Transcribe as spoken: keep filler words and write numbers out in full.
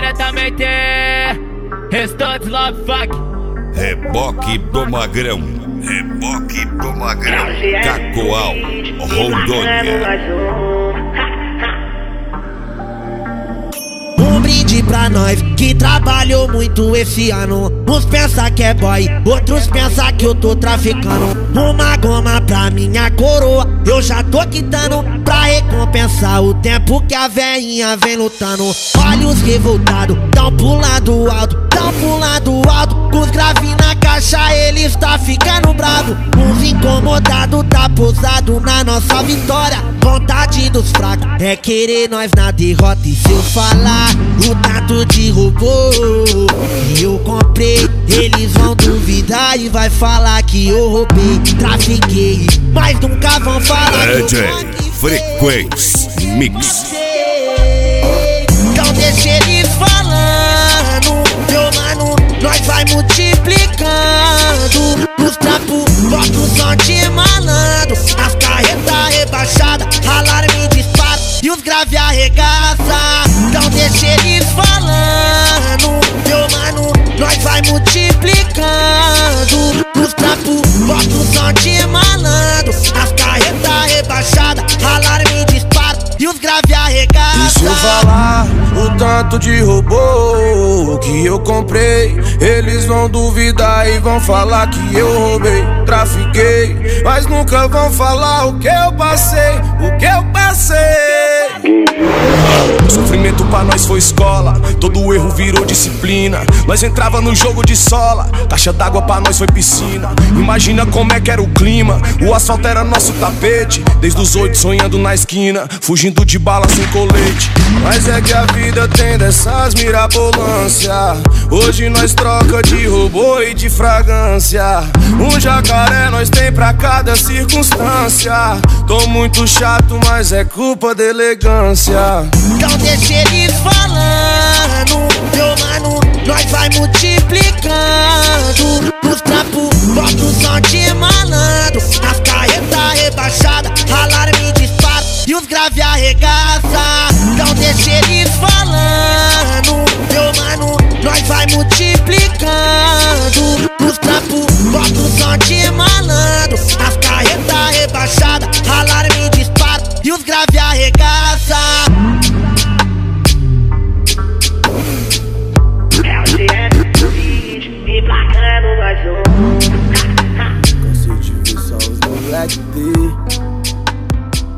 diretamente Restantes Love Fuck. Reboque do Magrão, Reboque do Magrão, Cacoal, Rondônia. Um brinde pra nós que trabalhou muito esse ano. Uns pensa que é boy, outros pensa que eu tô traficando. Uma goma pra minha coroa, eu já tô quitando, pra recompensar o tempo que a veinha vem lutando. Olhos revoltados, tão pulando alto, tão pulando alto. Com os graves na caixa, eles tá ficando bravo. Uns incomodados, tá posado na nossa vitória. Vontade dos fracos é querer nós na derrota. E se eu falar o tanto de robô que eu comprei, eles vão duvidar e vai falar que eu roubei, trafiquei, mas nunca vão falar que eu não Frequência Mix. Então deixa eles falando, meu mano, nós vai multiplicando. Os trapos, bota o som de malandro, as carretas rebaixadas, alarme dispara e os grave arregaça. Então deixa eles falando, meu mano, nós vai multiplicando. Os trapos, bota o som de malandro, as carretas rebaixadas, alarme dispara e os grave arregaça. E se eu falar o tanto de robô que eu comprei, eles vão duvidar e vão falar que eu roubei, trafiquei, mas nunca vão falar o que eu passei, o que eu passei. Sofrimento pra nós foi escola, todo erro virou disciplina. Nós entrava no jogo de sola, caixa d'água pra nós foi piscina. Imagina como é que era o clima, o asfalto era nosso tapete. Desde os oito sonhando na esquina, fugindo de bala sem colete. Mas é que a vida tem dessas mirabolância. Hoje nós troca de robô e de fragrância. Um jacaré nós tem pra cada circunstância. Tô muito chato, mas é culpa da elegância. Então deixa eles falando, meu mano, nós vai multiplicando. Os trapos, bota o som de malandro, as carretas rebaixadas, alarme dispara e os grave arregaça. Então deixa eles falando, meu mano, nós vai multiplicando. Os trapos, bota o som de malandro, as carretas rebaixadas, alarme dispara e os grave arregaça.